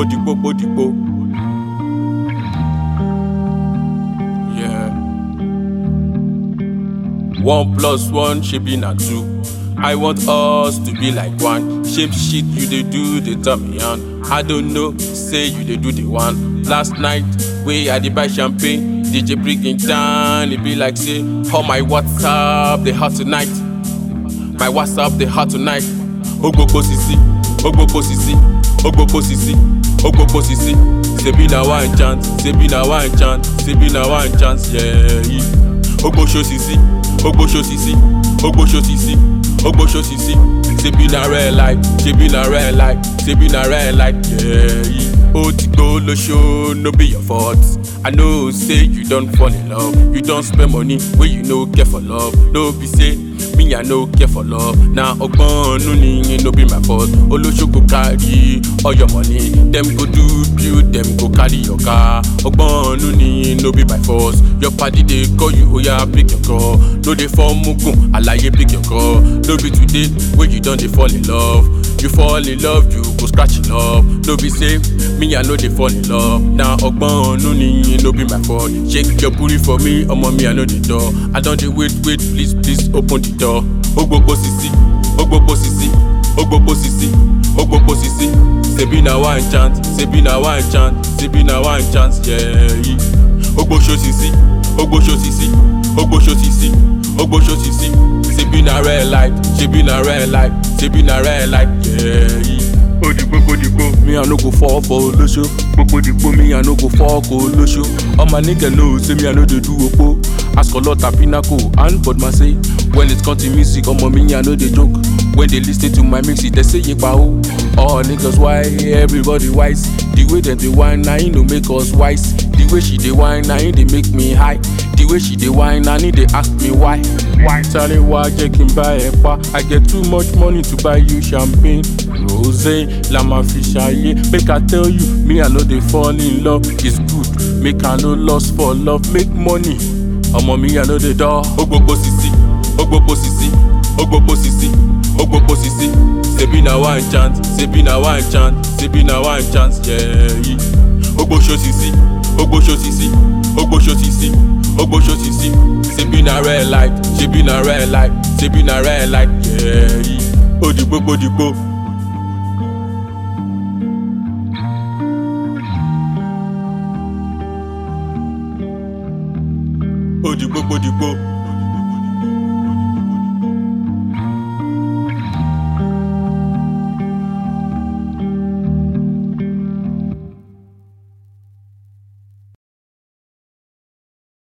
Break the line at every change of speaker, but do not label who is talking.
Odipo. Yeah. 1+1 should be not 2. I want us to be like one. Shape shit you dey do, they turn me on. I don't know, say you dey do the one. Last night, way I dey buy champagne, DJ breaking down, it be like say, oh my WhatsApp, they hot tonight. My WhatsApp, they hot tonight. Ogbopo sisi. Sebi na one chance, yeah. Ogbo show sisi. Sebi na red light, yeah. Otigo lo show, no be your fault. I know, say you don't fall in love. You don't spend money where you no care for love. No be say, me I no care for love. Now ogbon no need, no be my fault. Olosho go carry all your money. Them go do build, them go carry your car. Ogbon no need, no be my fault. Your party they call you, oh yeah, pick your call. No they form mugun, alaye pick your call. No be today when you don't they fall in love. You fall in love, you go scratch it up. No be say, me I know they fall in love. Now ogbon no need, no be my fault. Shake your booty for me, omo me I know the door. I don't dey wait, please open the door. Ogbopo sisi. Sebi na one chance, yeah. Ogbo show sisi. Sebi na red light, yeah. Odipo. Me I no go fall for Olosho. Gbogbo me I no go fall for Olosho. All my nigga know say me I no dey do opo. Ask a lot of pinnacle and but my say when it comes to music, me I know they joke. When they listen to my mix, they say yepa o. All niggas why everybody wise. The way that they whine, now no make us wise. The way she dey whine, now they make me high. The way she dey whine, now they ask me why. Tell why I can buy a bar. I get too much money to buy you champagne. Rosé, la mafia, yeah. Make I tell you, me I know they fall in love. It's good, make I no lost for love. Make money, me I know the door. Ogbopo sisi. Sebi na one chance, yeah. Ogbo show sisi. Sebi na red light, yeah. Odipo.